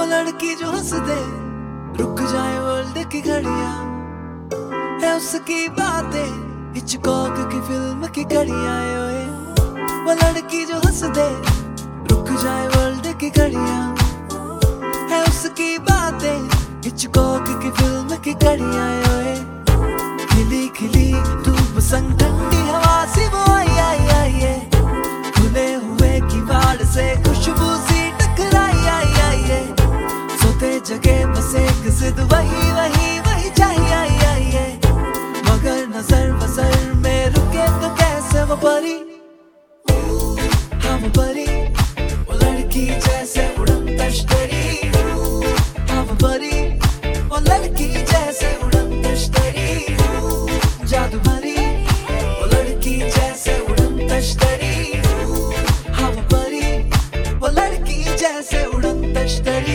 लड़की जो हंस दे, रुक जाए वर्ल्ड की घड़ियां, है उसकी बातें हिचकॉक की फिल्म की घड़ियां। ओए वो लड़की जो हंस दे, रुक जाए वर्ल्ड की घड़ियां, है उसकी बातें हिचकॉक की फिल्म की घड़ियां। ओए खिली खिली धूप संग ठंडी हवा सी वो आई खुले हुए किवाड़ से खुशबू सी टकराई आई सोते जगे बस एक जिद वही चाहिए मगर नजर बसर में रुके तो कैसे वो परी, हाँ वो परी, वो लड़की जैसे उड़न तश्तरी, हाँ वो परी, वो लड़की जैसे उड़न तश्तरी, जादू भरी वो लड़की जैसे उड़न तश्तरी, हाँ वो परी, वो लड़की जैसे उड़न तश्तरी।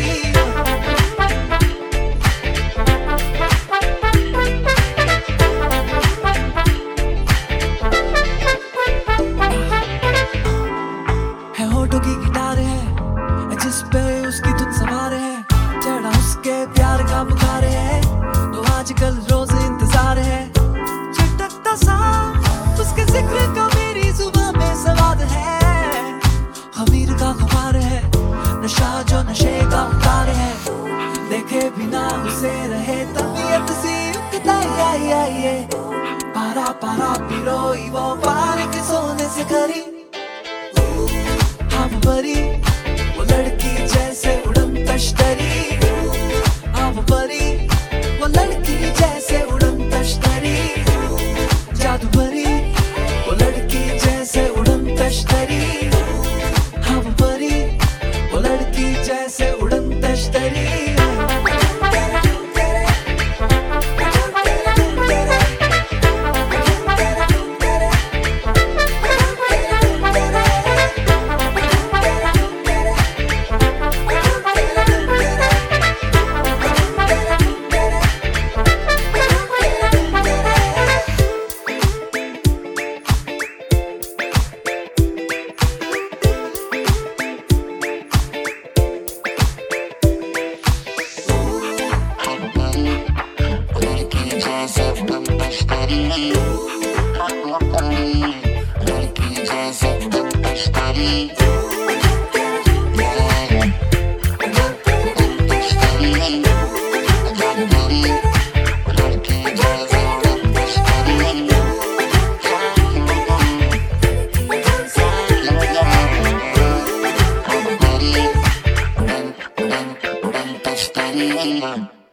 है होठों की गिटार है जिस पे उसकी धुन सवार है, चढ़ा उसके प्यार का बुखार है, तो आजकल रोज इंतजार है, चटकता सा उसके जिक्र का मेरी जुबां में सवाद है, खमीर का खुमार है, नशा जो नशे का उतार है, देखे बिना उसे रहे तबीयत सी उकताई आई पारा पारा पिरोई वो पार के सोने से खरी, हाँ वो परी, वो लड़की जैसे उड़न तश्तरी, हाँ वो परी, वो लड़की जैसे उड़न तश्तरी, जादू भरी वो लड़की जैसे उड़न तश्तरी, हाँ वो परी, वो लड़की जैसे उड़न तश्तरी। Studying